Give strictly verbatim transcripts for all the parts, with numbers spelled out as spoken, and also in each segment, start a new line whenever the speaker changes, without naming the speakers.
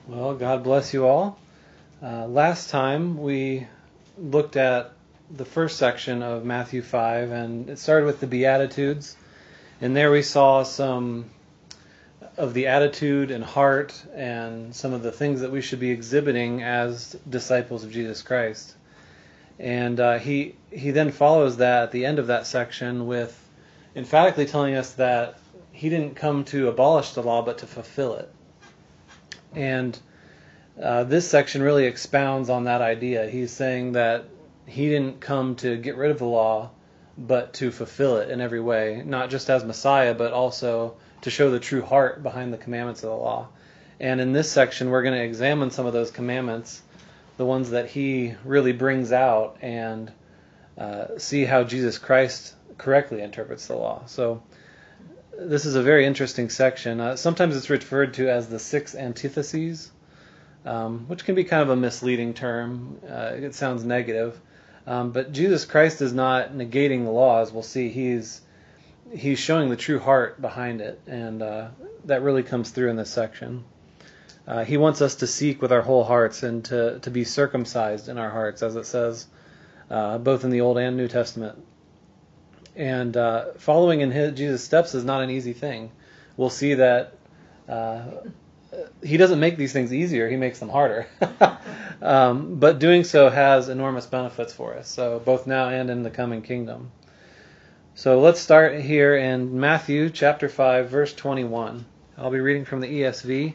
Well, God bless you all. Uh, last time we looked at the first section of Matthew five, and it started with the Beatitudes. And there we saw some of the attitude and heart and some of the things that we should be exhibiting as disciples of Jesus Christ. And uh, he he then follows that at the end of that section with emphatically telling us that he didn't come to abolish the law, but to fulfill it. And uh, this section really expounds on that idea. He's saying that he didn't come to get rid of the law, but to fulfill it in every way, not just as Messiah, but also to show the true heart behind the commandments of the law. And in this section, we're going to examine some of those commandments, the ones that he really brings out, and uh, see how Jesus Christ correctly interprets the law. So this is a very interesting section. Uh, sometimes it's referred to as the six antitheses, um, which can be kind of a misleading term. Uh, it sounds negative. Um, but Jesus Christ is not negating the law, as we'll see. He's he's showing the true heart behind it, and uh, that really comes through in this section. Uh, he wants us to seek with our whole hearts and to, to be circumcised in our hearts, as it says uh, both in the Old and New Testament. And uh, following in his, Jesus' steps is not an easy thing. We'll see that uh, he doesn't make these things easier, he makes them harder. um, but doing so has enormous benefits for us, so both now and in the coming kingdom. So let's start here in Matthew chapter five, verse twenty-one. I'll be reading from the E S V.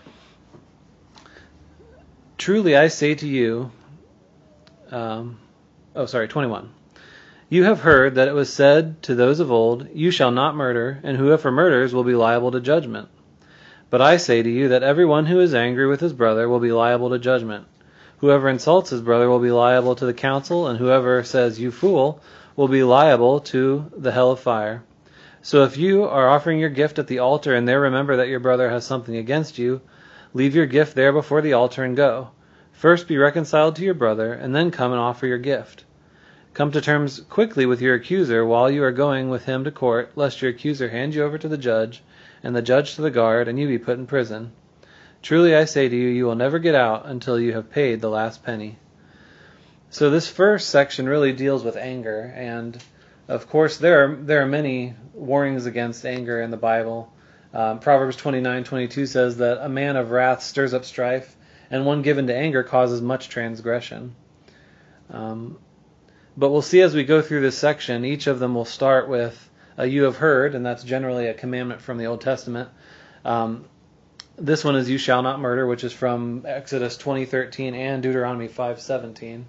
Truly I say to you, um, oh sorry, twenty-one. You have heard that it was said to those of old, you shall not murder, and whoever murders will be liable to judgment. But I say to you that everyone who is angry with his brother will be liable to judgment. Whoever insults his brother will be liable to the council, and whoever says, you fool, will be liable to the hell of fire. So if you are offering your gift at the altar and there remember that your brother has something against you, leave your gift there before the altar and go. First be reconciled to your brother, and then come and offer your gift. Come to terms quickly with your accuser while you are going with him to court, lest your accuser hand you over to the judge, and the judge to the guard, and you be put in prison. Truly I say to you, you will never get out until you have paid the last penny. So this first section really deals with anger, and of course there are there are many warnings against anger in the Bible. Um, Proverbs twenty-nine twenty-two says that a man of wrath stirs up strife, and one given to anger causes much transgression. Um, but we'll see as we go through this section, each of them will start with uh, you have heard, and that's generally a commandment from the Old Testament. Um, this one is you shall not murder, which is from Exodus twenty thirteen and Deuteronomy five seventeen.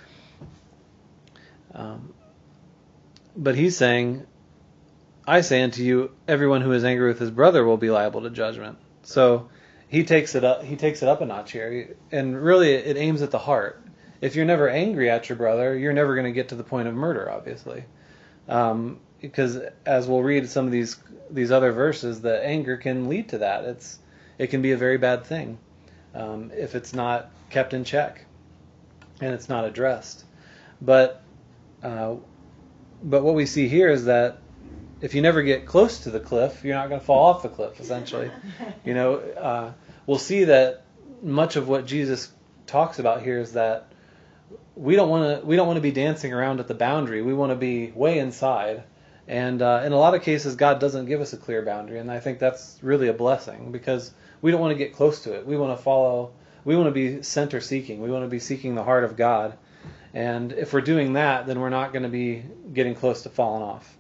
Um, but he's saying, I say unto you, everyone who is angry with his brother will be liable to judgment. So he takes it up. He takes it up a notch here, and really it aims at the heart. If you're never angry at your brother, you're never going to get to the point of murder, obviously, um, because as we'll read some of these these other verses, the anger can lead to that. It's it can be a very bad thing um, if it's not kept in check and it's not addressed. But uh, but what we see here is that if you never get close to the cliff, you're not going to fall off the cliff, essentially. You know, uh, we'll see that much of what Jesus talks about here is that we don't want to we don't want to be dancing around at the boundary. We want to be way inside. And uh, in a lot of cases, God doesn't give us a clear boundary, and I think that's really a blessing because we don't want to get close to it. We want to follow. We want to be center seeking. We want to be seeking the heart of God. And if we're doing that, then we're not going to be getting close to falling off.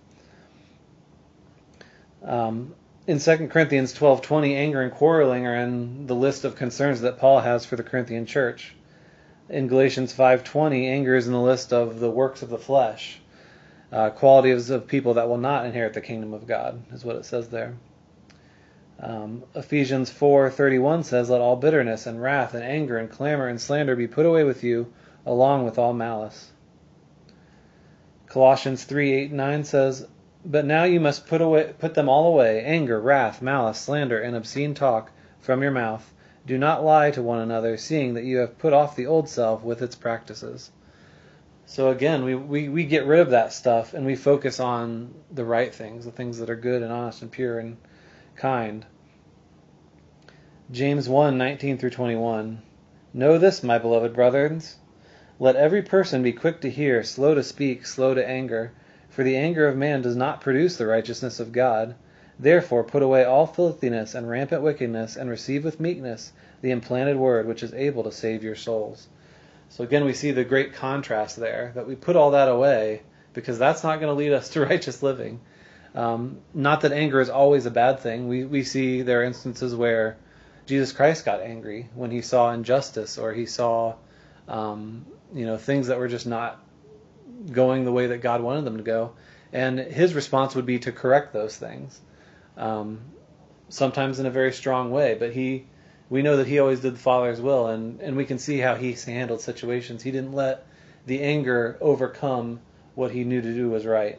Um, in Second Corinthians twelve twenty, anger and quarreling are in the list of concerns that Paul has for the Corinthian church. In Galatians five twenty, anger is in the list of the works of the flesh, uh, qualities of people that will not inherit the kingdom of God, is what it says there. Um, Ephesians four thirty-one says, let all bitterness and wrath and anger and clamor and slander be put away with you, along with all malice. Colossians three eight and nine says, but now you must put away, put them all away, anger, wrath, malice, slander, and obscene talk from your mouth. Do not lie to one another, seeing that you have put off the old self with its practices. So again, we, we, we get rid of that stuff and we focus on the right things, the things that are good and honest and pure and kind. James one, nineteen through twenty-one. Know this, my beloved brothers. Let every person be quick to hear, slow to speak, slow to anger. For the anger of man does not produce the righteousness of God. Therefore put away all filthiness and rampant wickedness, and receive with meekness the implanted word, which is able to save your souls. So again, we see the great contrast there, that we put all that away, because that's not going to lead us to righteous living. Um, not that anger is always a bad thing. We, we see there are instances where Jesus Christ got angry when he saw injustice, or he saw um, you know, things that were just not going the way that God wanted them to go. And his response would be to correct those things, um, sometimes in a very strong way. But he, we know that he always did the Father's will, and, and we can see how he handled situations. He didn't let the anger overcome what he knew to do was right.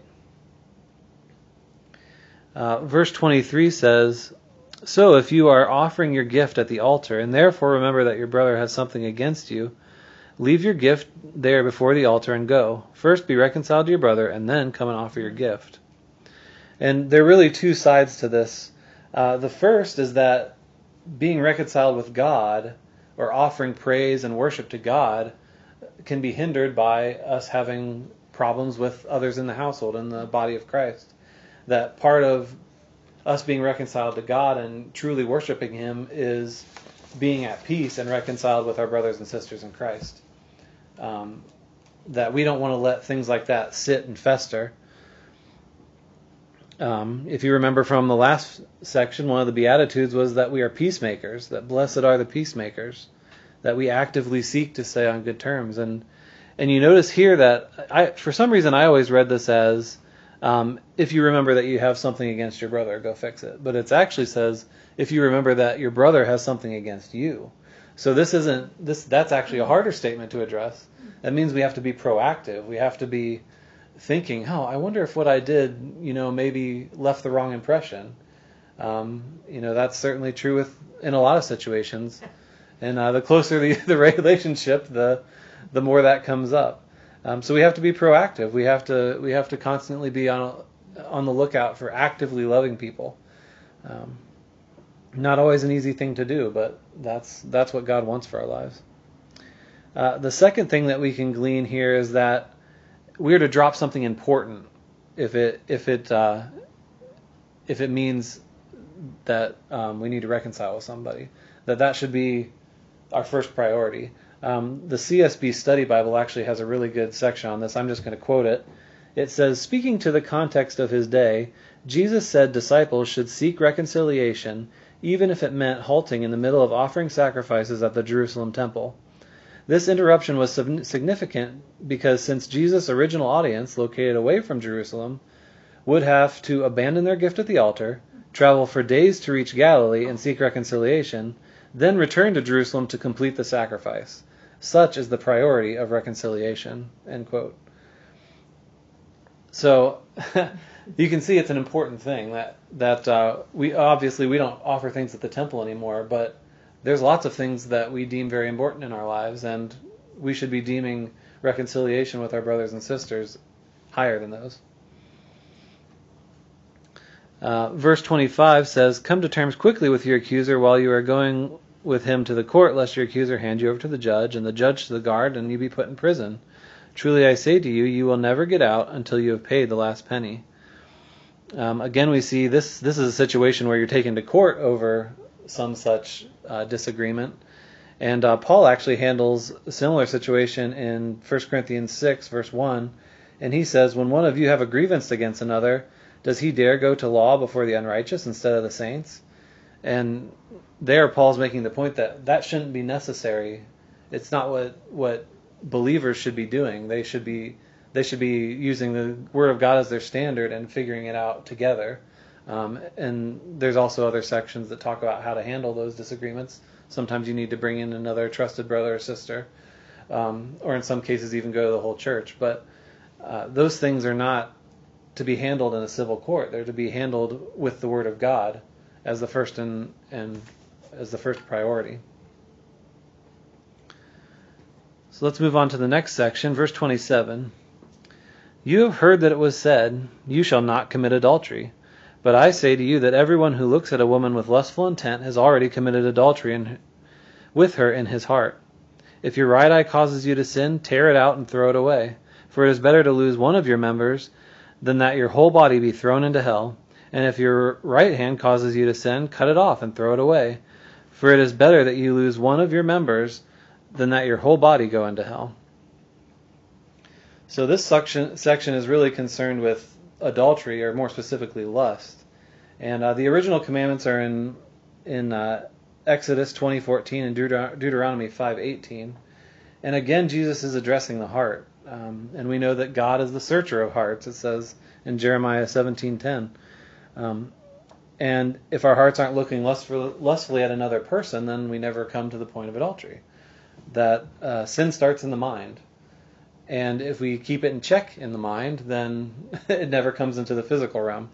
Uh, verse twenty-three says, So if you are offering your gift at the altar, and therefore remember that your brother has something against you, leave your gift there before the altar and go. First be reconciled to your brother, and then come and offer your gift. And there are really two sides to this. Uh, the first is that being reconciled with God, or offering praise and worship to God, can be hindered by us having problems with others in the household, in the body of Christ. That part of us being reconciled to God and truly worshiping him is being at peace and reconciled with our brothers and sisters in Christ. Um, that we don't want to let things like that sit and fester. Um, if you remember from the last section, one of the Beatitudes was that we are peacemakers, that blessed are the peacemakers, that we actively seek to stay on good terms. And and you notice here that, I, for some reason, I always read this as, um, if you remember that you have something against your brother, go fix it. But it actually says, if you remember that your brother has something against you. So this isn't, this that's actually a harder statement to address. That means we have to be proactive. We have to be thinking, oh, I wonder if what I did, you know, maybe left the wrong impression. Um, you know, that's certainly true with in a lot of situations. And uh, the closer the, the relationship, the the more that comes up. Um, so we have to be proactive. We have to we have to constantly be on on the lookout for actively loving people. Um, not always an easy thing to do, but that's that's what God wants for our lives. Uh, the second thing that we can glean here is that we're to drop something important if it if it uh, if it means that um, we need to reconcile with somebody. That that should be our first priority. Um, the C S B Study Bible actually has a really good section on this. I'm just going to quote it. It says, speaking to the context of his day, Jesus said disciples should seek reconciliation, even if it meant halting in the middle of offering sacrifices at the Jerusalem temple. This interruption was significant because since Jesus' original audience, located away from Jerusalem, would have to abandon their gift at the altar, travel for days to reach Galilee and seek reconciliation, then return to Jerusalem to complete the sacrifice. Such is the priority of reconciliation. End quote. So you can see it's an important thing that that uh, we obviously we don't offer things at the temple anymore, but there's lots of things that we deem very important in our lives, and we should be deeming reconciliation with our brothers and sisters higher than those. Uh, verse twenty-five says, come to terms quickly with your accuser while you are going with him to the court, lest your accuser hand you over to the judge, and the judge to the guard, and you be put in prison. Truly I say to you, you will never get out until you have paid the last penny. Um, again, we see this this is a situation where you're taken to court over some such uh, disagreement. And uh, Paul actually handles a similar situation in First Corinthians six, verse one. And he says, when one of you have a grievance against another, does he dare go to law before the unrighteous instead of the saints? And there Paul's making the point that that shouldn't be necessary. It's not what what believers should be doing. They should be they should be using the Word of God as their standard and figuring it out together. Um, and there's also other sections that talk about how to handle those disagreements. Sometimes you need to bring in another trusted brother or sister, um, or in some cases even go to the whole church. But uh, those things are not to be handled in a civil court. They're to be handled with the Word of God as the first and and as the first priority. So let's move on to the next section, verse twenty-seven. You have heard that it was said, you shall not commit adultery. But I say to you that everyone who looks at a woman with lustful intent has already committed adultery in, with her in his heart. If your right eye causes you to sin, tear it out and throw it away. For it is better to lose one of your members than that your whole body be thrown into hell. And if your right hand causes you to sin, cut it off and throw it away. For it is better that you lose one of your members than that your whole body go into hell. So this section, section is really concerned with adultery, or more specifically lust. And uh, the original commandments are in in uh, Exodus twenty fourteen and Deuter- Deuteronomy five eighteen. And again, Jesus is addressing the heart. Um, and we know that God is the searcher of hearts, it says in Jeremiah seventeen ten. Um, and if our hearts aren't looking lustful, lustfully at another person, then we never come to the point of adultery. That uh, sin starts in the mind. And if we keep it in check in the mind, then it never comes into the physical realm.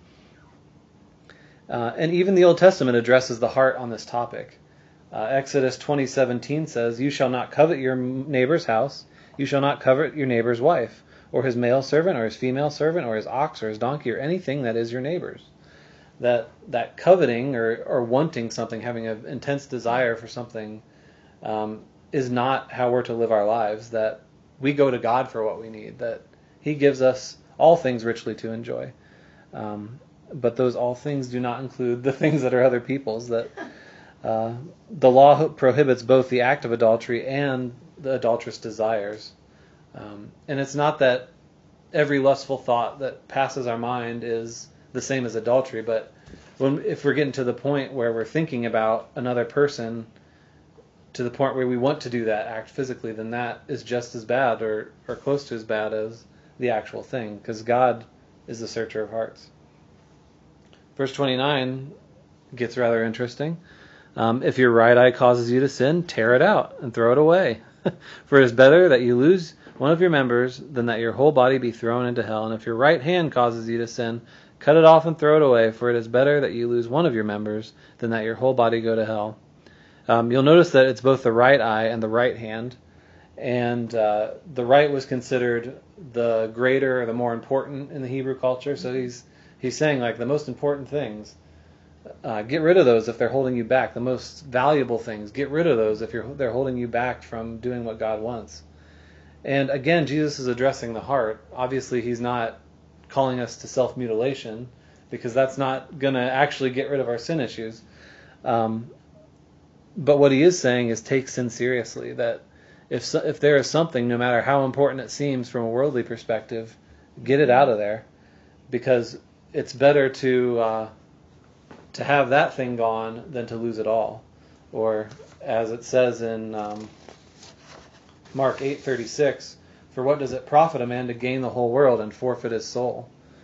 Uh, and even the Old Testament addresses the heart on this topic. Uh, Exodus twenty seventeen says, "You shall not covet your neighbor's house. You shall not covet your neighbor's wife, or his male servant, or his female servant, or his ox, or his donkey, or anything that is your neighbor's." That that coveting or, or wanting something, having an intense desire for something, um, is not how we're to live our lives. That we go to God for what we need, that He gives us all things richly to enjoy. Um, but those all things do not include the things that are other people's. That uh, the law prohibits both the act of adultery and the adulterous desires. Um, and it's not that every lustful thought that passes our mind is the same as adultery, but when if we're getting to the point where we're thinking about another person to the point where we want to do that act physically, then that is just as bad or, or close to as bad as the actual thing, because God is the searcher of hearts. Verse twenty-nine gets rather interesting. Um, if your right eye causes you to sin, tear it out and throw it away. For it is better that you lose one of your members than that your whole body be thrown into hell. And if your right hand causes you to sin, cut it off and throw it away. For it is better that you lose one of your members than that your whole body go to hell. Um, you'll notice that it's both the right eye and the right hand. And uh, the right was considered the greater or the more important in the Hebrew culture. So he's he's saying, like, the most important things, uh, get rid of those if they're holding you back. The most valuable things, get rid of those if you're they're holding you back from doing what God wants. And again, Jesus is addressing the heart. Obviously, he's not calling us to self-mutilation, because that's not going to actually get rid of our sin issues. Um, but what he is saying is take sin seriously. That if so, if there is something, no matter how important it seems from a worldly perspective, get it out of there, because it's better to uh, to have that thing gone than to lose it all. Or as it says in um, Mark eight thirty-six, for what does it profit a man to gain the whole world and forfeit his soul?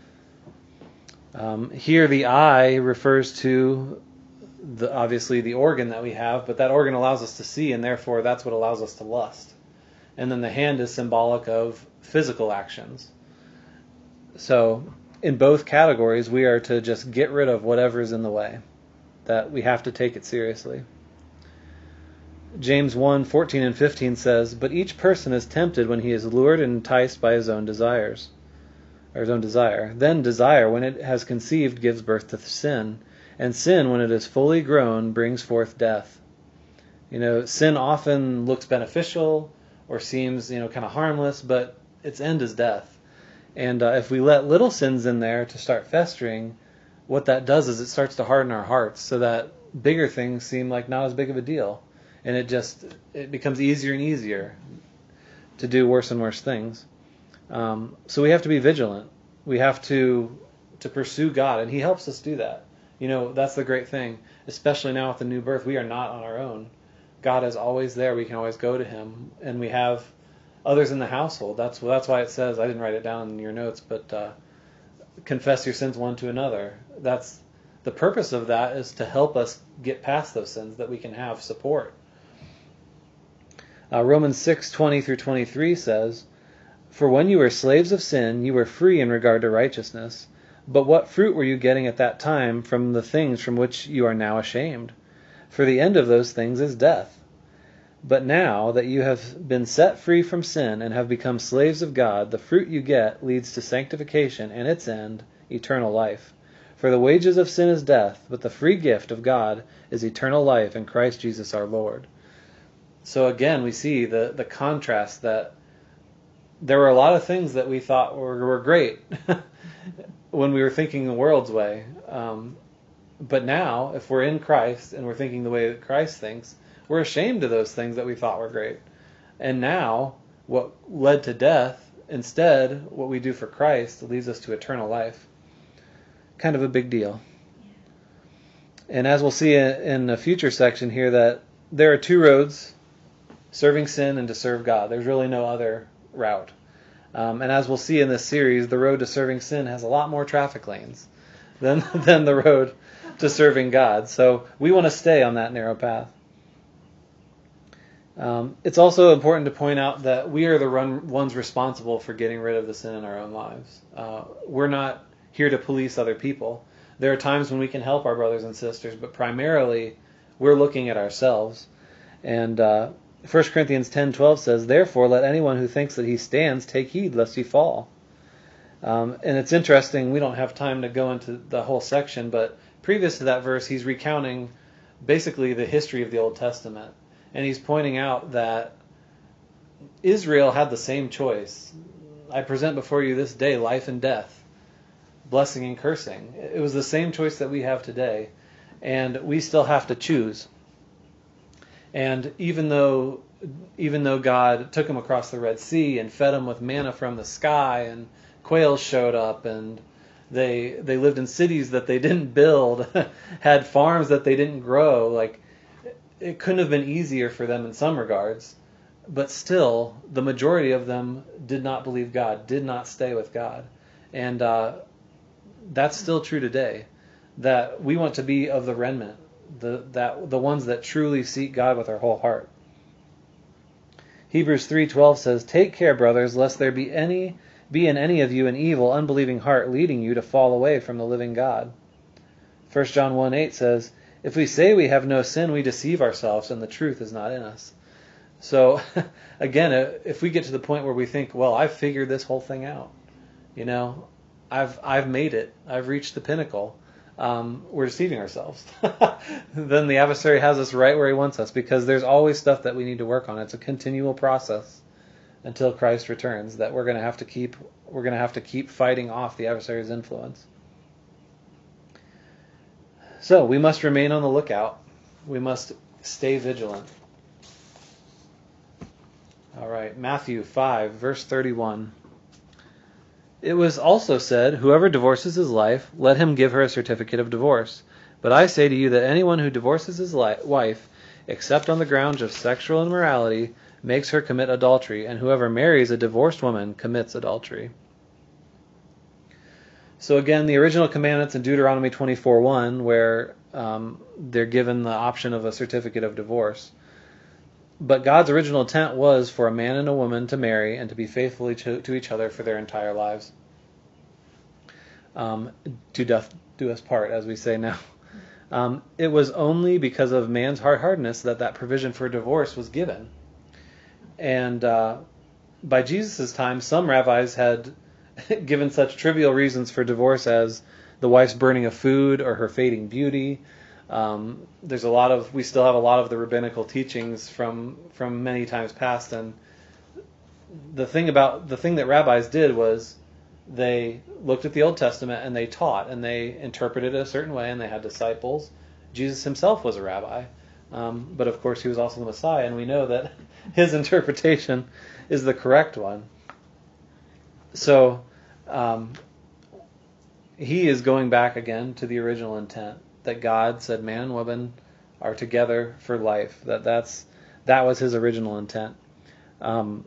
Um, here the eye refers to the, obviously the organ that we have, but that organ allows us to see, and therefore that's what allows us to lust. And then the hand is symbolic of physical actions. So in both categories, we are to just get rid of whatever is in the way, that we have to take it seriously. James one fourteen and fifteen says, but each person is tempted when he is lured and enticed by his own desires, or his own desire. Then desire, when it has conceived, gives birth to sin, and sin, when it is fully grown, brings forth death. You know, sin often looks beneficial or seems, you know, kind of harmless, but its end is death. And uh, if we let little sins in there to start festering, what that does is it starts to harden our hearts so that bigger things seem like not as big of a deal. And it just it becomes easier and easier to do worse and worse things. Um, so we have to be vigilant. We have to to pursue God, and He helps us do that. You know, that's the great thing, especially now with the new birth. We are not on our own. God is always there. We can always go to Him, and we have others in the household. That's that's why it says, I didn't write it down in your notes, but uh, confess your sins one to another. That's the purpose of that, is to help us get past those sins, that we can have support. Uh, Romans six twenty through twenty-three says, for when you were slaves of sin, you were free in regard to righteousness. But what fruit were you getting at that time from the things from which you are now ashamed? For the end of those things is death. But now that you have been set free from sin and have become slaves of God, the fruit you get leads to sanctification, and its end, eternal life. For the wages of sin is death, but the free gift of God is eternal life in Christ Jesus our Lord. So again, we see the, the contrast that there were a lot of things that we thought were, were great when we were thinking the world's way. Um, but now, if we're in Christ and we're thinking the way that Christ thinks, we're ashamed of those things that we thought were great. And now, what led to death, instead, what we do for Christ leads us to eternal life. Kind of a big deal. And as we'll see in a future section here, that there are two roads, serving sin and to serve God. There's really no other route. Um, and as we'll see in this series, the road to serving sin has a lot more traffic lanes than, than the road to serving God. So we want to stay on that narrow path. Um, it's also important to point out that we are the run, ones responsible for getting rid of the sin in our own lives. Uh, we're not here to police other people. There are times when we can help our brothers and sisters, but primarily we're looking at ourselves. And uh, First Corinthians ten twelve says, "Therefore let anyone who thinks that he stands take heed lest he fall." Um, and it's interesting, we don't have time to go into the whole section, but previous to that verse, he's recounting basically the history of the Old Testament. And he's pointing out that Israel had the same choice. I present before you this day life and death, blessing and cursing. It was the same choice that we have today, and we still have to choose. And even though even though God took them across the Red Sea and fed them with manna from the sky, and quails showed up, and they they lived in cities that they didn't build, had farms that they didn't grow, like it couldn't have been easier for them in some regards. But still, the majority of them did not believe God, did not stay with God. And uh, that's still true today, that we want to be of the remnant, the that the ones that truly seek God with our whole heart. Hebrews three twelve says, "Take care, brothers, lest there be any be in any of you an evil, unbelieving heart leading you to fall away from the living God." First John one eight says, "If we say we have no sin, we deceive ourselves, and the truth is not in us." So, again, if we get to the point where we think, well, I've figured this whole thing out, you know, I've I've made it, I've reached the pinnacle, um, we're deceiving ourselves. Then the adversary has us right where he wants us, because there's always stuff that we need to work on. It's a continual process until Christ returns that we're going to have to keep we're going to have to keep fighting off the adversary's influence. So we must remain on the lookout. We must stay vigilant. All right, Matthew five, verse thirty-one. "It was also said, whoever divorces his wife, let him give her a certificate of divorce. But I say to you that anyone who divorces his li- wife, except on the grounds of sexual immorality, makes her commit adultery, and whoever marries a divorced woman commits adultery." So again, the original commandments in Deuteronomy twenty-four one, where um, they're given the option of a certificate of divorce. But God's original intent was for a man and a woman to marry and to be faithfully to, to each other for their entire lives. Um, to death do us part, as we say now. Um, it was only because of man's hard-heartedness that that provision for divorce was given. And uh, by Jesus' time, some rabbis had given such trivial reasons for divorce as the wife's burning of food or her fading beauty. Um, there's a lot of, we still have a lot of the rabbinical teachings from from many times past, and the thing about the thing that rabbis did was they looked at the Old Testament and they taught and they interpreted it a certain way, and they had disciples. Jesus himself was a rabbi, um, but of course he was also the Messiah, and we know that his interpretation is the correct one. So um, he is going back again to the original intent, that God said man and woman are together for life. That that's that was his original intent. Um,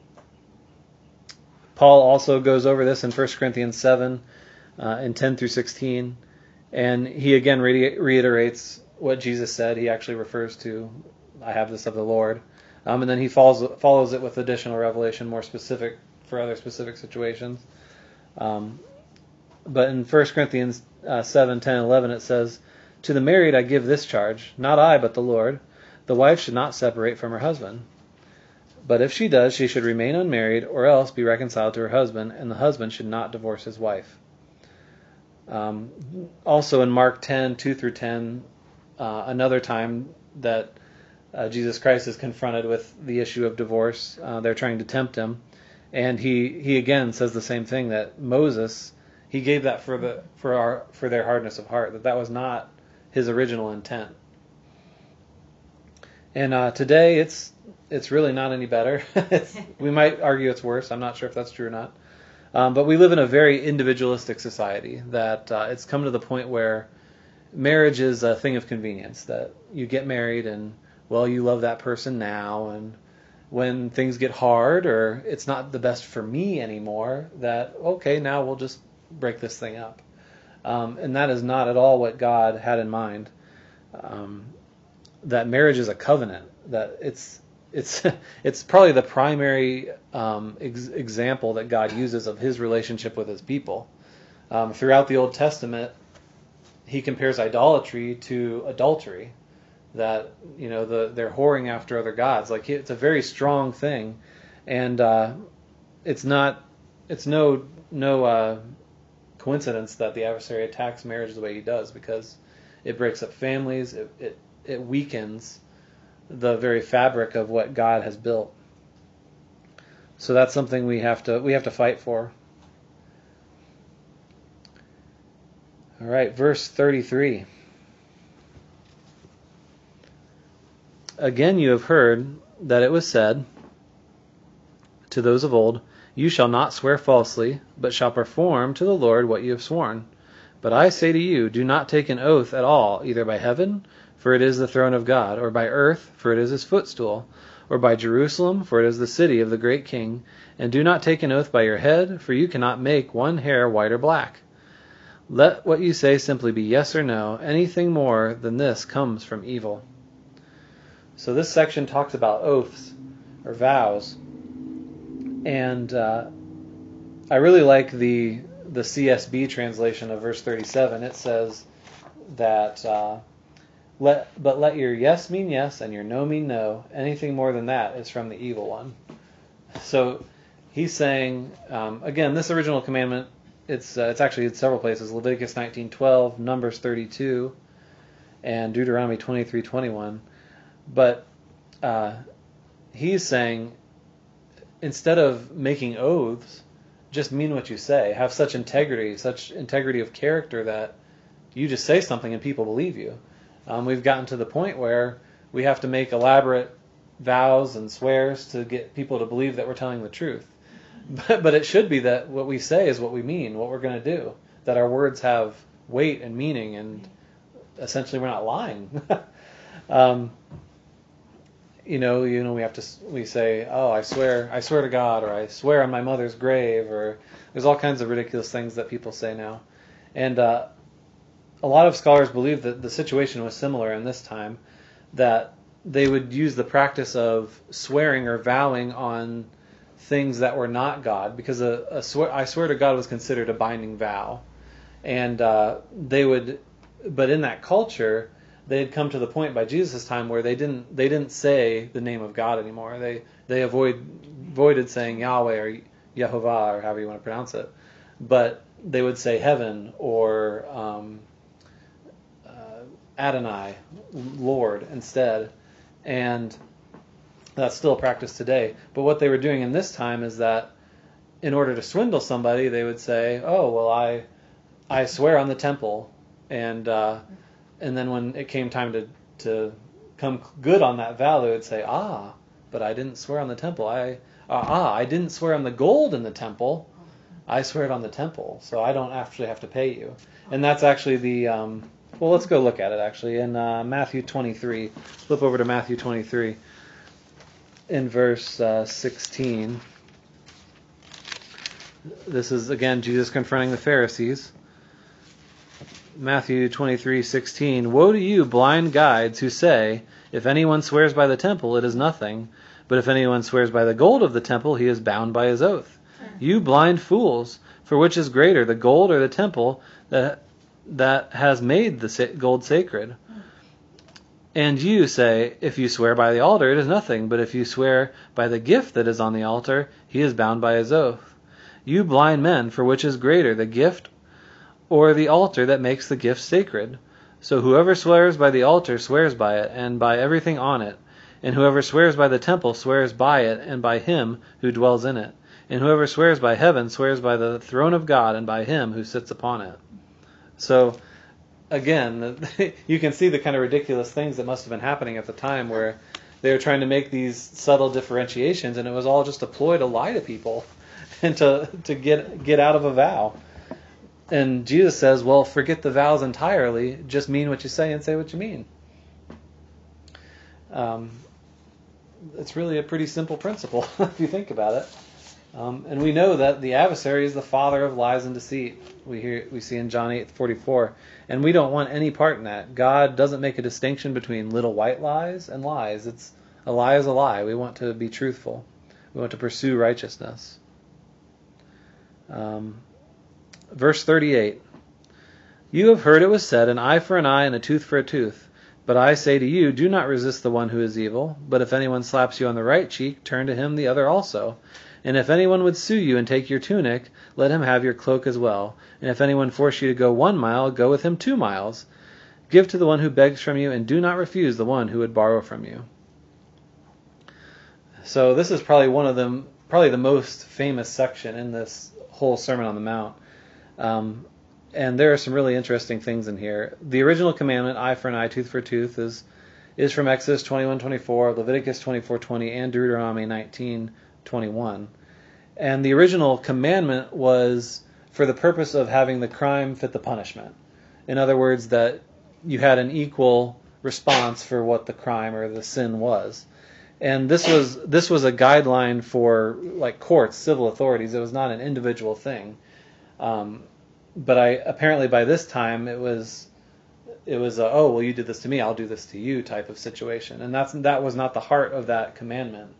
Paul also goes over this in First Corinthians seven, uh, in ten through sixteen, and he again re- reiterates what Jesus said. He actually refers to, "I have this of the Lord," um, and then he follows follows it with additional revelation, more specific for other specific situations. Um, but in First Corinthians uh, seven, ten, eleven, it says, "To the married I give this charge, not I, but the Lord. The wife should not separate from her husband. But if she does, she should remain unmarried, or else be reconciled to her husband, and the husband should not divorce his wife." Um, also in Mark ten, two through ten, uh, another time that uh, Jesus Christ is confronted with the issue of divorce. Uh, they're trying to tempt him. And he, he again says the same thing, that Moses, he gave that for the for our for their hardness of heart, that that was not his original intent. And uh, today it's it's really not any better. it's, we might argue it's worse. I'm not sure if that's true or not. Um, but we live in a very individualistic society that uh, it's come to the point where marriage is a thing of convenience, that you get married and, well, you love that person now, and when things get hard or it's not the best for me anymore, that, okay, now we'll just break this thing up. Um, and that is not at all what God had in mind. Um, that marriage is a covenant, that it's It's it's probably the primary um, ex- example that God uses of his relationship with his people. Um, throughout the Old Testament, he compares idolatry to adultery, that, you know, the they're whoring after other gods. Like, it's a very strong thing, and uh, it's not it's no no uh, coincidence that the adversary attacks marriage the way he does, because it breaks up families, it it, it weakens the very fabric of what God has built. So that's something we have to we have to fight for. All right, verse thirty-three. Again you have heard that it was said to those of old, you shall not swear falsely, but shall perform to the Lord what you have sworn. But I say to you, do not take an oath at all, either by heaven, for it is the throne of God, or by earth, for it is his footstool, or by Jerusalem, for it is the city of the great king. And do not take an oath by your head, for you cannot make one hair white or black. Let what you say simply be yes or no. Anything more than this comes from evil. So this section talks about oaths, or vows. And uh, I really like the, the C S B translation of verse thirty-seven. It says that... Uh, Let, but let your yes mean yes and your no mean no. Anything more than that is from the evil one. So he's saying, um, again, this original commandment, it's uh, it's actually in several places. Leviticus nineteen twelve, Numbers thirty-two, and Deuteronomy twenty-three twenty-one. But uh, he's saying, instead of making oaths, just mean what you say. Have such integrity, such integrity of character that you just say something and people believe you. Um, we've gotten to the point where we have to make elaborate vows and swears to get people to believe that we're telling the truth. But, but it should be that what we say is what we mean, what we're going to do, that our words have weight and meaning, and essentially we're not lying. um, you know, you know, we have to we say, oh, I swear, I swear to God, or I swear on my mother's grave, or there's all kinds of ridiculous things that people say now, and. Uh, A lot of scholars believe that the situation was similar in this time, that they would use the practice of swearing or vowing on things that were not God, because a, a swear, I swear to God was considered a binding vow. And uh, they would, but in that culture, they had come to the point by Jesus' time where they didn't they didn't say the name of God anymore. They they avoid, avoided saying Yahweh or Yehovah or however you want to pronounce it, but they would say heaven or um, Adonai, Lord, instead. And that's still a practice today. But what they were doing in this time is that in order to swindle somebody, they would say, oh, well, I I swear on the temple. And uh, and then when it came time to, to come good on that vow, they would say, ah, but I didn't swear on the temple. I uh, Ah, I didn't swear on the gold in the temple. I swear it on the temple, so I don't actually have to pay you. And that's actually the... Um, Well, let's go look at it, actually. In uh, Matthew twenty-three, flip over to Matthew twenty-three, in verse uh, sixteen. This is, again, Jesus confronting the Pharisees. Matthew twenty-three sixteen. Woe to you, blind guides, who say, if anyone swears by the temple, it is nothing. But if anyone swears by the gold of the temple, he is bound by his oath. You blind fools, for which is greater, the gold or the temple that... that has made the gold sacred? And you say, if you swear by the altar, it is nothing, but if you swear by the gift that is on the altar, he is bound by his oath. You blind men, for which is greater, the gift or the altar that makes the gift sacred. So whoever swears by the altar swears by it, and by everything on it. And whoever swears by the temple swears by it, and by him who dwells in it. And whoever swears by heaven swears by the throne of God, and by him who sits upon it. So, again, you can see the kind of ridiculous things that must have been happening at the time, where they were trying to make these subtle differentiations, and it was all just a ploy to lie to people and to to get get out of a vow. And Jesus says, well, forget the vows entirely. Just mean what you say and say what you mean. Um, it's really a pretty simple principle if you think about it. Um, and we know that the adversary is the father of lies and deceit. We hear we see in John eight forty-four, and we don't want any part in that. God doesn't make a distinction between little white lies and lies. It's a lie is a lie. We want to be truthful. We want to pursue righteousness. Um, verse thirty-eight. You have heard it was said, an eye for an eye and a tooth for a tooth. But I say to you, do not resist the one who is evil. But if anyone slaps you on the right cheek, turn to him the other also. And if anyone would sue you and take your tunic, let him have your cloak as well. And if anyone force you to go one mile, go with him two miles. Give to the one who begs from you, and do not refuse the one who would borrow from you. So this is probably one of them, probably the most famous section in this whole Sermon on the Mount. Um, and there are some really interesting things in here. The original commandment, eye for an eye, tooth for a tooth, is is from Exodus twenty-one twenty-four, Leviticus twenty-four twenty, and Deuteronomy nineteen twenty-one. And the original commandment was for the purpose of having the crime fit the punishment. In other words, that you had an equal response for what the crime or the sin was. And this was this was a guideline for like courts, civil authorities. It was not an individual thing. Um, but I apparently by this time it was it was a, oh well, you did this to me, I'll do this to you type of situation. And that's that was not the heart of that commandment.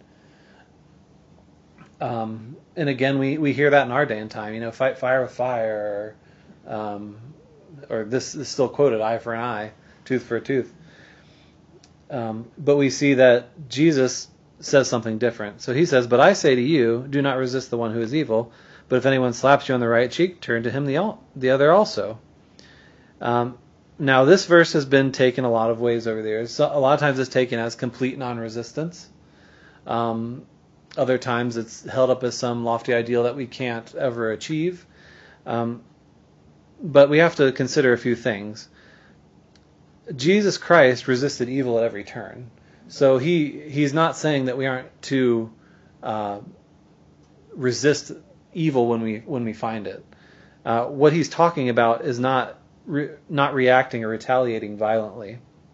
Um, and again, we, we hear that in our day and time. You know, fight fire with fire, or, um, or this is still quoted, eye for an eye, tooth for a tooth. Um, but we see that Jesus says something different. So he says, but I say to you, do not resist the one who is evil, but if anyone slaps you on the right cheek, turn to him the, the other also. Um, now, this verse has been taken a lot of ways over the years. So a lot of times it's taken as complete non-resistance. Um, Other times it's held up as some lofty ideal that we can't ever achieve. Um, but we have to consider a few things. Jesus Christ resisted evil at every turn. So he he's not saying that we aren't to uh, resist evil when we when we find it. Uh, what he's talking about is not re, not reacting or retaliating violently.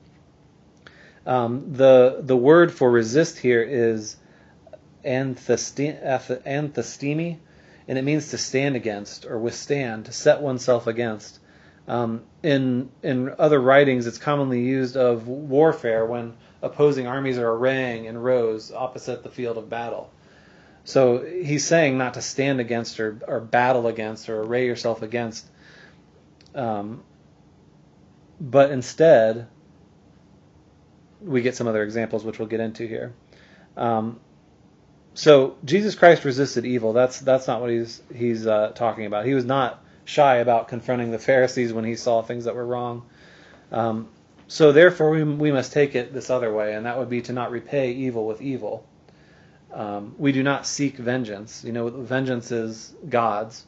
Um, the the word for resist here is anthestemi, and it means to stand against or withstand, to set oneself against. Um, in in other writings, it's commonly used of warfare when opposing armies are arraying in rows opposite the field of battle. So he's saying not to stand against or, or battle against or array yourself against, um, but instead, we get some other examples which we'll get into here. Um, So Jesus Christ resisted evil. That's that's not what he's he's uh, talking about. He was not shy about confronting the Pharisees when he saw things that were wrong. Um, so therefore, we we must take it this other way, and that would be to not repay evil with evil. Um, we do not seek vengeance. You know, vengeance is God's.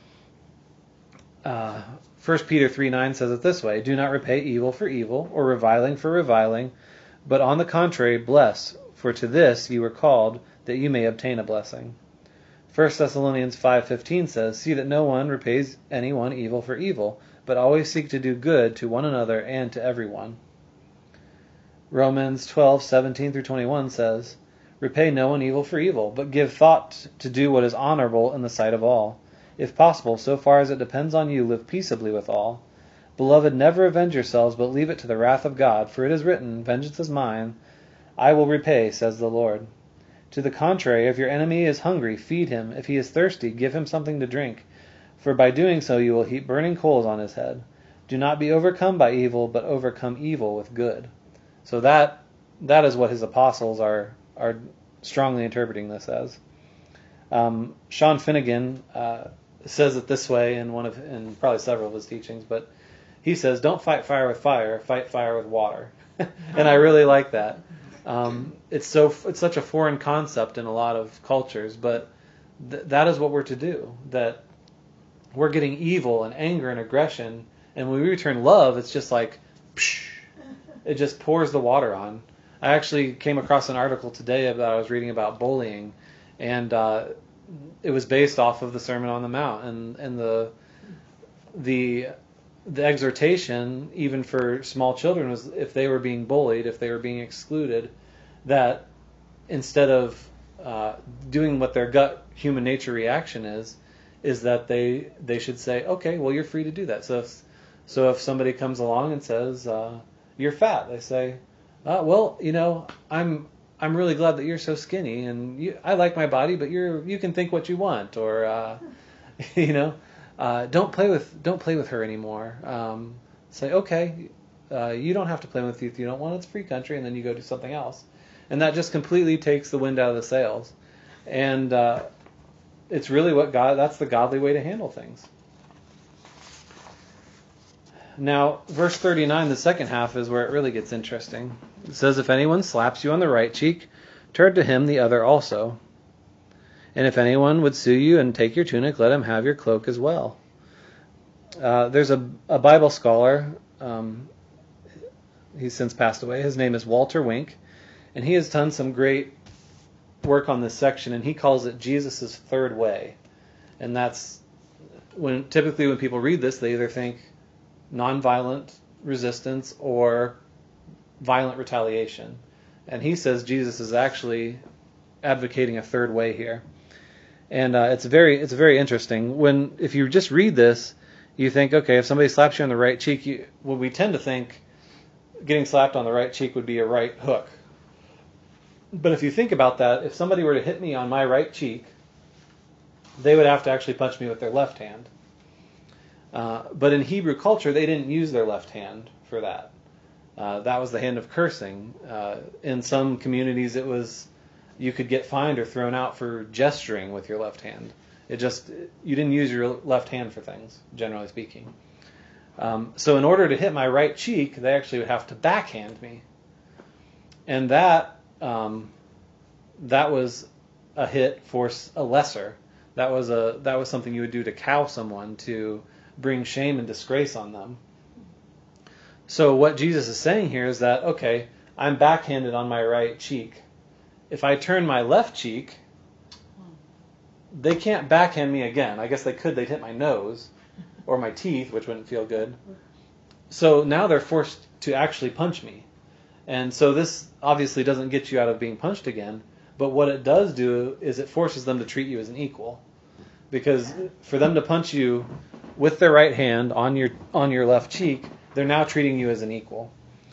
Uh, First Peter three nine says it this way: do not repay evil for evil, or reviling for reviling, but on the contrary, bless, for to this you were called, that you may obtain a blessing. First Thessalonians five fifteen says, see that no one repays anyone evil for evil, but always seek to do good to one another and to everyone. Romans twelve seventeen through twenty-one says, repay no one evil for evil, but give thought to do what is honorable in the sight of all. If possible, so far as it depends on you, live peaceably with all. Beloved, never avenge yourselves, but leave it to the wrath of God, for it is written, vengeance is mine, I will repay, says the Lord. To the contrary, if your enemy is hungry, feed him. If he is thirsty, give him something to drink. For by doing so you will heap burning coals on his head. Do not be overcome by evil, but overcome evil with good. So that that is what his apostles are are strongly interpreting this as. Um, Sean Finnegan uh, says it this way in one of in probably several of his teachings, but he says, "Don't fight fire with fire, fight fire with water," and I really like that. Um, it's so it's such a foreign concept in a lot of cultures, but th- that is what we're to do. That we're getting evil and anger and aggression, and when we return love, it's just like, psh, it just pours the water on. I actually came across an article today that I was reading about bullying, and uh, it was based off of the Sermon on the Mount, and and the the the exhortation, even for small children, was if they were being bullied, if they were being excluded, that instead of uh, doing what their gut human nature reaction is, is that they they should say, okay, well, you're free to do that. So if, so if somebody comes along and says, uh, you're fat, they say, uh, well, you know, I'm I'm really glad that you're so skinny, and you, I like my body, but you're you can think what you want, or uh, you know, uh, don't play with don't play with her anymore. Um, say, okay, uh, you don't have to play with you if you don't want. It's a free country, and then you go do something else, and that just completely takes the wind out of the sails, and uh, it's really what God. That's the godly way to handle things. Now, verse thirty-nine, the second half, is where it really gets interesting. It says, if anyone slaps you on the right cheek, turn to him the other also. And if anyone would sue you and take your tunic, let him have your cloak as well. Uh, there's a, a Bible scholar, um, he's since passed away. His name is Walter Wink, and he has done some great work on this section, and he calls it Jesus' third way. And that's when typically when people read this, they either think nonviolent resistance or violent retaliation. And he says Jesus is actually advocating a third way here. And uh, it's very it's very interesting. When if you just read this, you think, okay, if somebody slaps you on the right cheek, you, well, we tend to think getting slapped on the right cheek would be a right hook. But if you think about that, if somebody were to hit me on my right cheek, they would have to actually punch me with their left hand. Uh, but in Hebrew culture, they didn't use their left hand for that. Uh, that was the hand of cursing. Uh, in some communities, it was you could get fined or thrown out for gesturing with your left hand. It just you didn't use your left hand for things, generally speaking. Um, so in order to hit my right cheek, they actually would have to backhand me, and that um, that was a hit for a lesser. That was a that was something you would do to cow someone, to bring shame and disgrace on them. So what Jesus is saying here is that, okay, I'm backhanded on my right cheek. If I turn my left cheek, they can't backhand me again. I guess they could, they'd hit my nose or my teeth, which wouldn't feel good. So now they're forced to actually punch me. And so this obviously doesn't get you out of being punched again, but what it does do is it forces them to treat you as an equal. Because for them to punch you with their right hand on your on your left cheek, they're now treating you as an equal.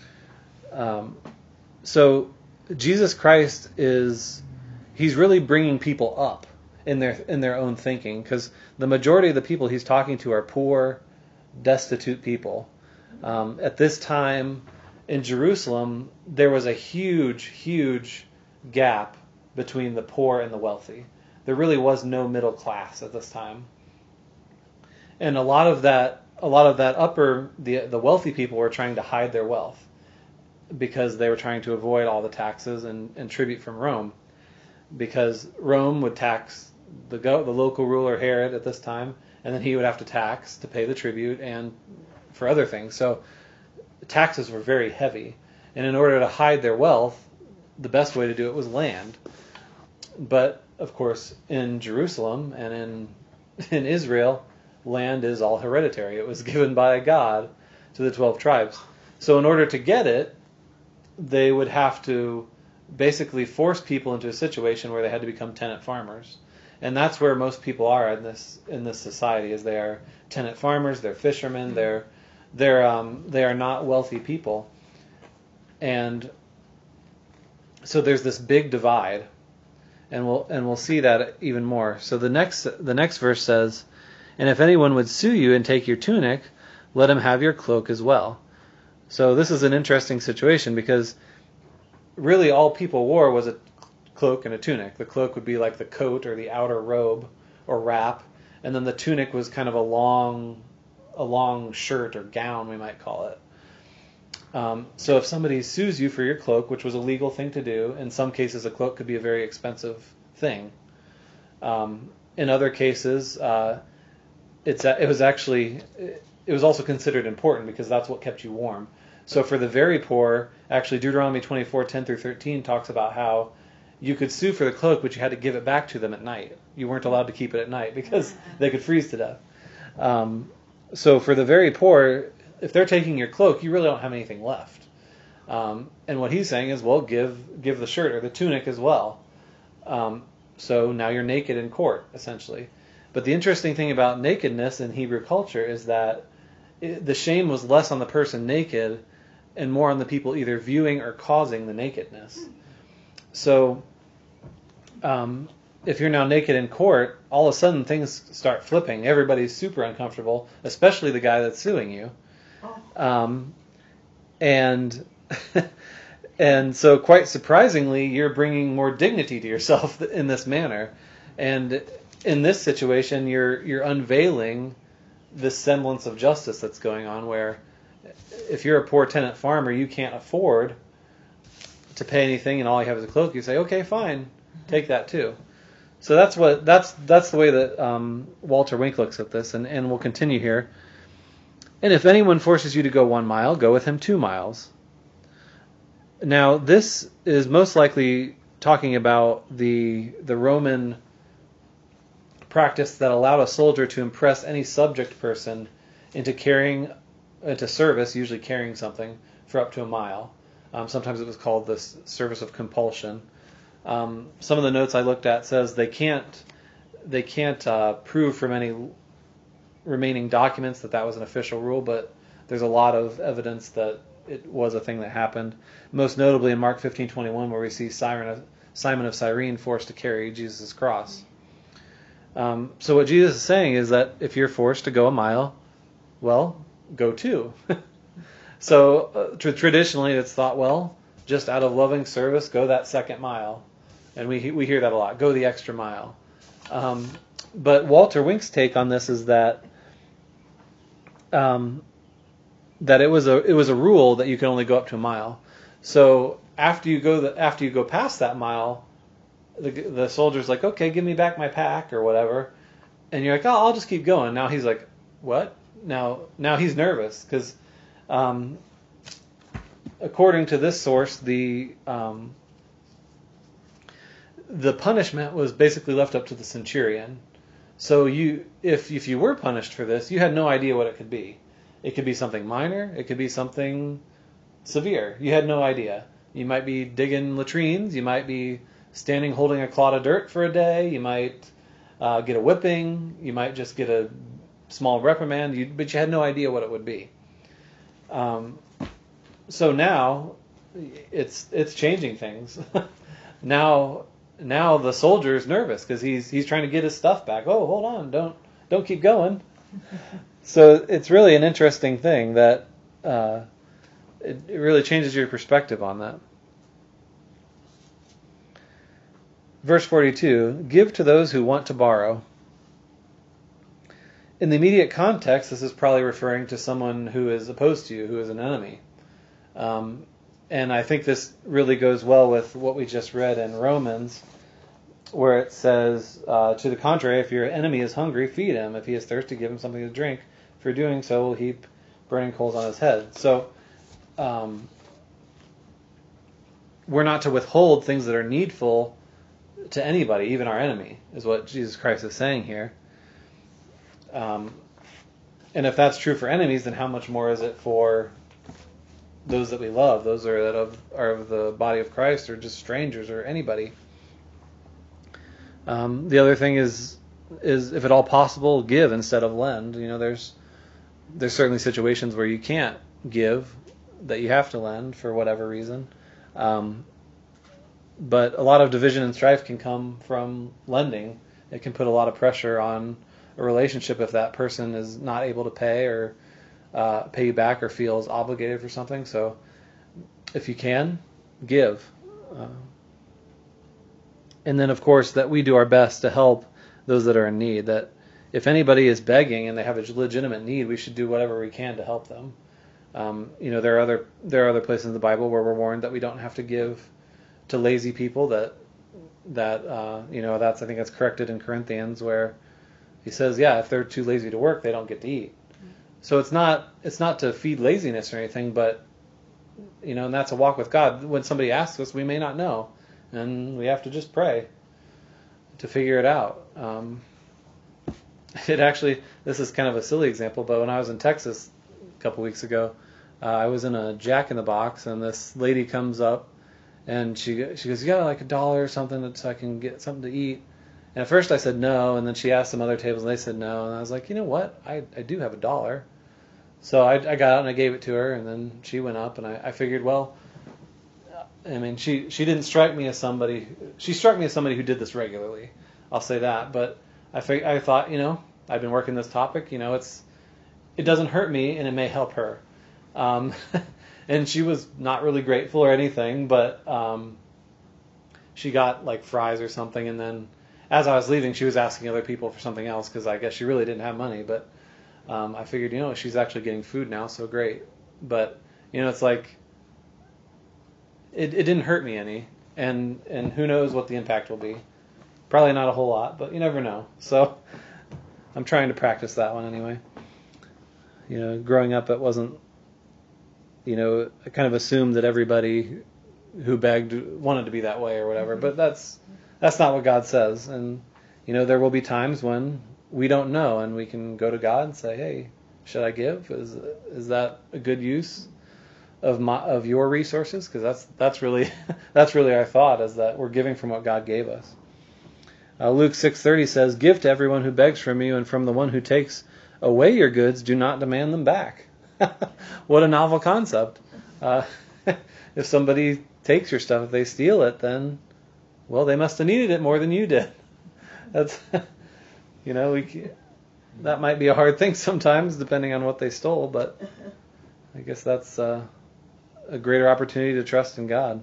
Um, so Jesus Christ is he's really bringing people up in their in their own thinking, because the majority of the people he's talking to are poor, destitute people. Um, at this time in Jerusalem, there was a huge, huge gap between the poor and the wealthy. There really was no middle class at this time. And a lot of that, a lot of that upper, the the wealthy people were trying to hide their wealth because they were trying to avoid all the taxes and, and tribute from Rome, because Rome would tax the go, the local ruler Herod at this time, and then he would have to tax to pay the tribute and for other things. So taxes were very heavy, and in order to hide their wealth, the best way to do it was land. But of course, in Jerusalem and in in Israel, land is all hereditary. It was given by God to the twelve tribes. So in order to get it, they would have to basically force people into a situation where they had to become tenant farmers. And that's where most people are in this in this society, is they are tenant farmers, they're fishermen, they're they're um, they are not wealthy people. And so there's this big divide, and we'll and we'll see that even more. So the next the next verse says, "And if anyone would sue you and take your tunic, let him have your cloak as well." So this is an interesting situation, because really all people wore was a cloak and a tunic. The cloak would be like the coat or the outer robe or wrap, and then the tunic was kind of a long, a long shirt or gown, we might call it. Um, so if somebody sues you for your cloak, which was a legal thing to do, in some cases a cloak could be a very expensive thing. Um, in other cases, uh, it's it was actually it was also considered important because that's what kept you warm. So for the very poor, actually Deuteronomy twenty-four, ten through thirteen talks about how you could sue for the cloak, but you had to give it back to them at night. You weren't allowed to keep it at night because they could freeze to death. Um, so for the very poor, if they're taking your cloak, you really don't have anything left. Um, and what he's saying is, well, give give the shirt or the tunic as well. Um, so now you're naked in court, essentially. But the interesting thing about nakedness in Hebrew culture is that it, the shame was less on the person naked and more on the people either viewing or causing the nakedness. So um, if you're now naked in court, all of a sudden things start flipping. Everybody's super uncomfortable, especially the guy that's suing you. Um, and and so quite surprisingly, you're bringing more dignity to yourself in this manner. And in this situation, you're you're unveiling this semblance of justice that's going on, where if you're a poor tenant farmer, you can't afford to pay anything, and all you have is a cloak. You say, okay, fine, take that too. So that's what that's that's the way that um, Walter Wink looks at this, and, and we'll continue here. And if anyone forces you to go one mile, go with him two miles. Now, this is most likely talking about the the Roman practice that allowed a soldier to impress any subject person into carrying, into service, usually carrying something, for up to a mile. Um, sometimes it was called the service of compulsion. Um, some of the notes I looked at says they can't they can't uh, prove from any remaining documents that that was an official rule, but there's a lot of evidence that it was a thing that happened. Most notably in Mark fifteen twenty-one, where we see Simon of Cyrene forced to carry Jesus' cross. Um, so what Jesus is saying is that if you're forced to go a mile, well, go two. So uh, tr- traditionally it's thought, well, just out of loving service, go that second mile. And we we hear that a lot, go the extra mile. Um, but Walter Wink's take on this is that um, that it was a it was a rule that you could only go up to a mile. So after you go the, after you go past that mile, the the soldier's like, okay, give me back my pack or whatever, and you're like, oh, I'll just keep going. Now he's like, what? Now now he's nervous because um, according to this source, the um, the punishment was basically left up to the centurion. So you, if if you were punished for this, you had no idea what it could be. It could be something minor. It could be something severe. You had no idea. You might be digging latrines. You might be standing holding a clod of dirt for a day. You might uh, get a whipping. You might just get a small reprimand. You, but you had no idea what it would be. Um, so now it's it's changing things. now. Now the soldier is nervous because he's he's trying to get his stuff back. Oh, hold on, don't don't keep going. So it's really an interesting thing that uh, it, it really changes your perspective on that. Verse forty-two: give to those who want to borrow. In the immediate context, this is probably referring to someone who is opposed to you, who is an enemy. Um, And I think this really goes well with what we just read in Romans, where it says, uh, to the contrary, if your enemy is hungry, feed him. If he is thirsty, give him something to drink. For doing so, will heap burning coals on his head. So um, we're not to withhold things that are needful to anybody, even our enemy, is what Jesus Christ is saying here. Um, and if that's true for enemies, then how much more is it for those that we love, those that are, that of, are of the body of Christ, or just strangers, or anybody. Um, the other thing is, is if at all possible, give instead of lend. You know, there's there's certainly situations where you can't give, that you have to lend for whatever reason. Um, but a lot of division and strife can come from lending. It can put a lot of pressure on a relationship if that person is not able to pay or Uh, pay you back or feels obligated for something. So if you can, give. Uh, and then, of course, that we do our best to help those that are in need. That if anybody is begging and they have a legitimate need, we should do whatever we can to help them. Um, you know, there are other there are other places in the Bible where we're warned that we don't have to give to lazy people. That that uh, you know that's I think that's corrected in Corinthians, where he says, yeah, if they're too lazy to work, they don't get to eat. So it's not it's not to feed laziness or anything, but you know, and that's a walk with God. When somebody asks us, we may not know, and we have to just pray to figure it out. Um, it actually, this is kind of a silly example, but when I was in Texas a couple weeks ago, uh, I was in a Jack in the Box, and this lady comes up, and she she goes, "You got like a dollar or something so I can get something to eat?" And at first I said no, and then she asked some other tables, and they said no, and I was like, you know what, I I do have a dollar. So I, I got out and I gave it to her, and then she went up, and I, I figured, well, I mean, she, she didn't strike me as somebody, she struck me as somebody who did this regularly, I'll say that, but I fig- I thought, you know, I've been working this topic, you know, it's it doesn't hurt me, and it may help her. Um, and she was not really grateful or anything, but um, she got like fries or something, and then as I was leaving, she was asking other people for something else, because I guess she really didn't have money, but Um, I figured, you know, she's actually getting food now, so great. But, you know, it's like, it, it didn't hurt me any, and, and who knows what the impact will be. Probably not a whole lot, but you never know. So I'm trying to practice that one anyway. You know, growing up, it wasn't, you know, I kind of assumed that everybody who begged wanted to be that way or whatever, but that's that's not what God says. And, you know, there will be times when we don't know, and we can go to God and say, "Hey, should I give? Is is that a good use of my of your resources?" Because that's that's really that's really our thought, is that we're giving from what God gave us. Uh, Luke six thirty says, "Give to everyone who begs from you, and from the one who takes away your goods, do not demand them back." What a novel concept! Uh, if somebody takes your stuff, if they steal it, then well, they must have needed it more than you did. That's You know, we, that might be a hard thing sometimes, depending on what they stole, but I guess that's uh, a greater opportunity to trust in God.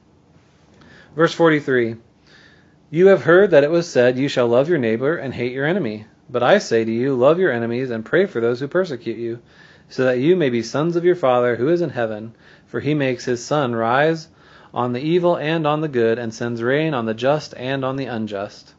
Verse forty-three, "You have heard that it was said, 'You shall love your neighbor and hate your enemy.' But I say to you, love your enemies and pray for those who persecute you, so that you may be sons of your Father who is in heaven. For he makes his sun rise on the evil and on the good, and sends rain on the just and on the unjust.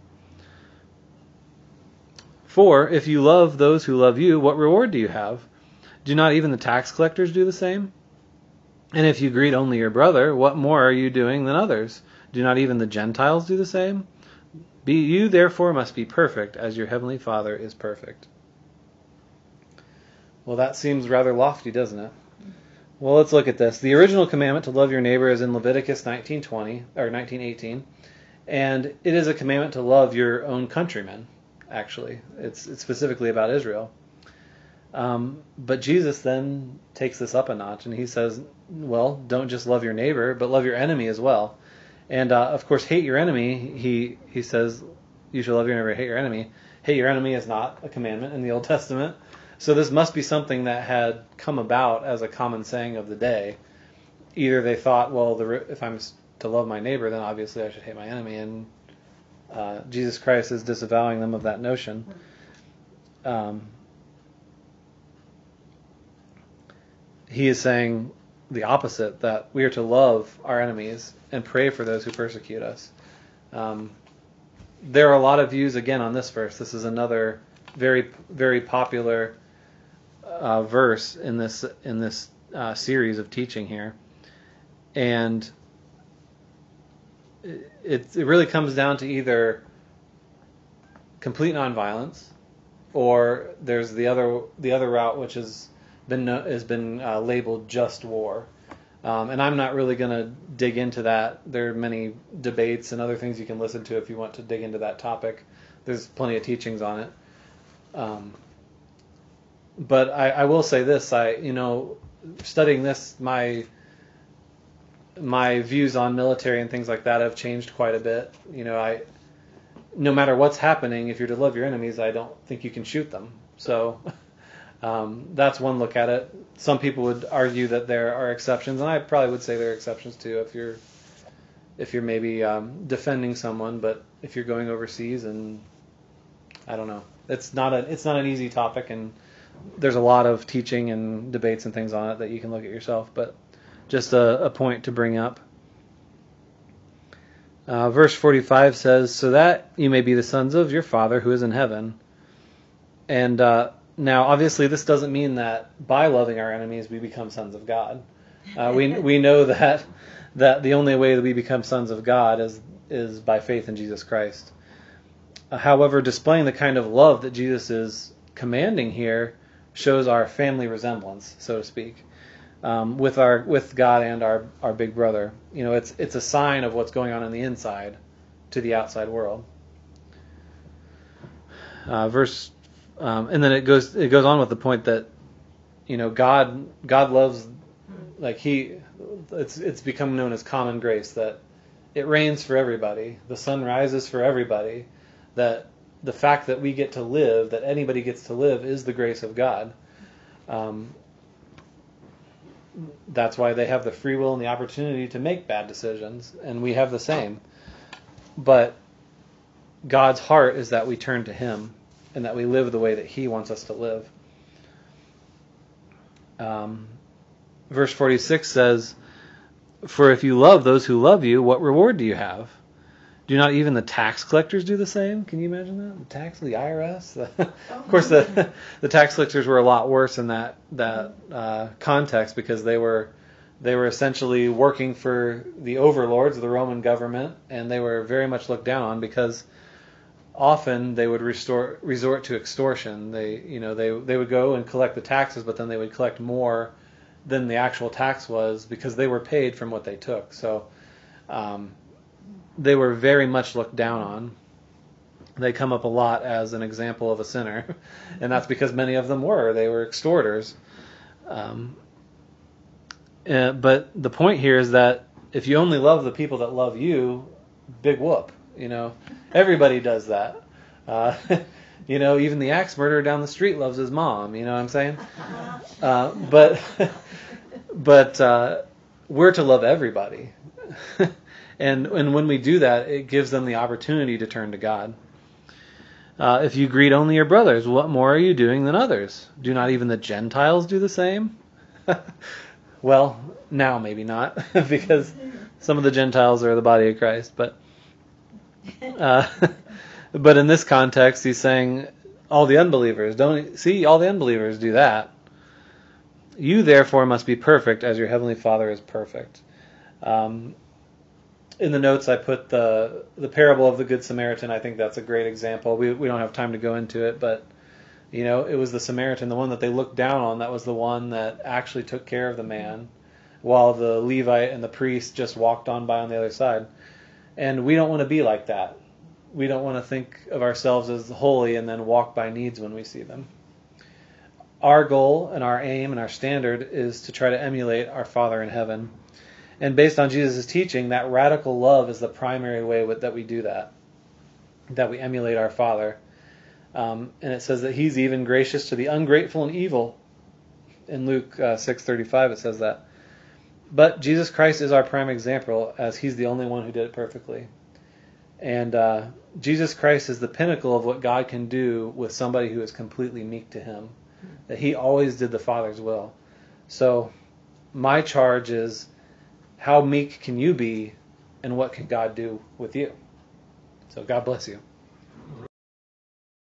For if you love those who love you, what reward do you have? Do not even the tax collectors do the same? And if you greet only your brother, what more are you doing than others? Do not even the Gentiles do the same? Be you therefore must be perfect, as your heavenly Father is perfect." Well, that seems rather lofty, doesn't it? Well, let's look at this. The original commandment to love your neighbor is in Leviticus nineteen twenty or nineteen eighteen, and it is a commandment to love your own countrymen. Actually, it's it's specifically about Israel. Um, but Jesus then takes this up a notch, and he says, well, don't just love your neighbor, but love your enemy as well. And uh, of course, hate your enemy. He he says, you shall love your neighbor, hate your enemy. Hate your enemy is not a commandment in the Old Testament. So this must be something that had come about as a common saying of the day. Either they thought, well, the, if I'm to love my neighbor, then obviously I should hate my enemy, and uh, Jesus Christ is disavowing them of that notion. Um, he is saying the opposite, that we are to love our enemies and pray for those who persecute us. Um, there are a lot of views, again, on this verse. This is another very, very popular uh, verse in this in this uh, series of teaching here, and it, it really comes down to either complete nonviolence, or there's the other the other route, which has been has been uh, labeled just war. Um, and I'm not really going to dig into that. There are many debates and other things you can listen to if you want to dig into that topic. There's plenty of teachings on it. Um, but I, I will say this: I, you know, studying this, my my views on military and things like that have changed quite a bit. You know, I no matter what's happening, if you're to love your enemies, I don't think you can shoot them. So. Um, that's one look at it. Some people would argue that there are exceptions, and I probably would say there are exceptions too. If you're, if you're maybe um, defending someone, but if you're going overseas, and I don't know, it's not a it's not an easy topic, and there's a lot of teaching and debates and things on it that you can look at yourself. But just a, a point to bring up. Uh, verse forty-five says, "So that you may be the sons of your Father who is in heaven." And uh, now, obviously, this doesn't mean that by loving our enemies we become sons of God. Uh, we we know that that the only way that we become sons of God is is by faith in Jesus Christ. Uh, however, displaying the kind of love that Jesus is commanding here shows our family resemblance, so to speak, um, with our with God and our, our big brother. You know, it's it's a sign of what's going on in the inside to the outside world. Uh, verse, um, and then it goes it goes on with the point that, you know, God God loves, like he, it's it's become known as common grace, that it rains for everybody, the sun rises for everybody, that the fact that we get to live, that anybody gets to live, is the grace of God. Um, that's why they have the free will and the opportunity to make bad decisions, and we have the same. But God's heart is that we turn to Him and that we live the way that He wants us to live. Um, verse forty-six says, "For if you love those who love you, what reward do you have? Do not even the tax collectors do the same?" Can you imagine that? The tax, the I R S. Of course, the the tax collectors were a lot worse in that that uh, context, because they were they were essentially working for the overlords of the Roman government, and they were very much looked down on because often they would restore, resort to extortion. They you know they they would go and collect the taxes, but then they would collect more than the actual tax was because they were paid from what they took. So. Um, They were very much looked down on. They come up a lot as an example of a sinner, and that's because many of them were. They were extorters. Um, uh, but the point here is that if you only love the people that love you, big whoop. You know, everybody does that. Uh, you know, even the axe murderer down the street loves his mom. You know what I'm saying? Uh, but but uh, we're to love everybody. And and when we do that, it gives them the opportunity to turn to God. Uh, if you greet only your brothers, what more are you doing than others? Do not even the Gentiles do the same? Well, now maybe not, because some of the Gentiles are the body of Christ. But uh, but in this context, he's saying all the unbelievers don't see all the unbelievers do that. You therefore must be perfect as your heavenly Father is perfect. Um, In the notes, I put the the parable of the Good Samaritan. I think that's a great example. We we don't have time to go into it, but you know, it was the Samaritan, the one that they looked down on, that was the one that actually took care of the man, while the Levite and the priest just walked on by on the other side. And we don't want to be like that. We don't want to think of ourselves as holy and then walk by needs when we see them. Our goal and our aim and our standard is to try to emulate our Father in heaven. And based on Jesus' teaching, that radical love is the primary way with, that we do that, that we emulate our Father. Um, and it says that He's even gracious to the ungrateful and evil. In Luke uh, six thirty-five, it says that. But Jesus Christ is our prime example, as He's the only one who did it perfectly. And uh, Jesus Christ is the pinnacle of what God can do with somebody who is completely meek to Him. That He always did the Father's will. So my charge is, how meek can you be, and what can God do with you? So God bless you.